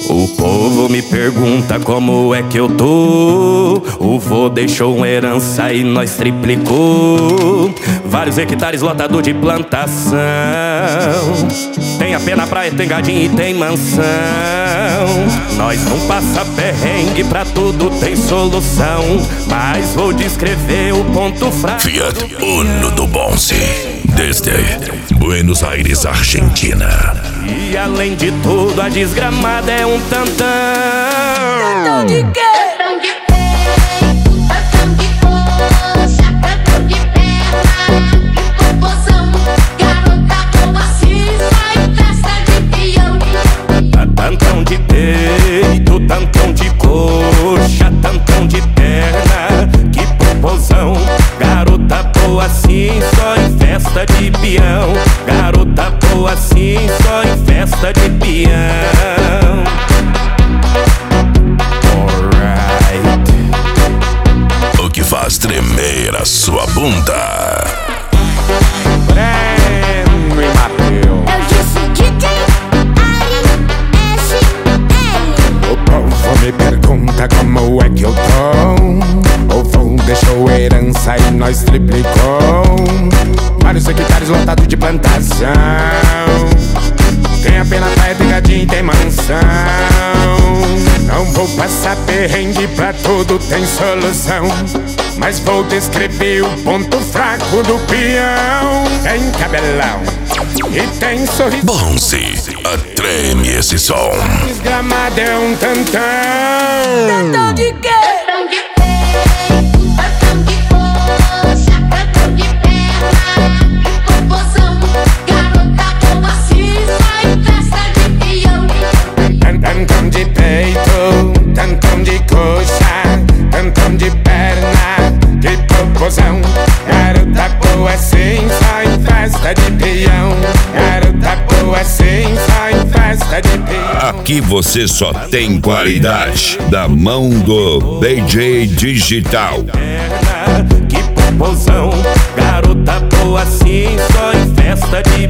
O povo me pergunta como é que eu tô. O vô deixou uma herança e nós triplicou. Vários hectares lotado de plantação. Tem AP na praia, tem gadinho e tem mansão. Nós não passa perrengue, pra tudo tem solução. Mas vou descrever o ponto fraco. Fiat Uno do Bonzi, desde Buenos Aires, Argentina. E além de tudo, a desgramada é um tantão. Tantão de quê? Tantão de peito, tantão de coxa, tantão de perna e popozão. Garota boa assim, só em festa de peão. Tantão de peito, tantão de coxa, tantão de perna, que popozão. Garota boa assim, só em festa de peão. Garota boa assim, só em festa de peão. Alright. O que faz tremer a sua bunda? Breno e Mapeu. Eu disse DJ ASL. O povo me pergunta como é que eu tô. O vô deixou herança e nós triplicou. Vários hectares lotados de plantação. Tem AP na praia, tem gadinho e tem mansão. Não vou passar perrengue, pra tudo tem solução. Mas vou descrever o ponto fraco do peão. Tem cabelão e tem sorriso. Bonzi, treme esse som. Desgramado é um tantão. Tantão de quê? Tantão de peito, tantão de coxa, tantão de perna e popozão. Garota boa assim, só em festa de peão. Tantão de peito, tantão de coxa, tantão de perna, que popozão. Garota boa assim, só em festa de peão. Garota boa assim, só em festa de peão. Aqui você só tem qualidade da mão do DJ Digital. Que popozão. Garota boa assim, só em festa de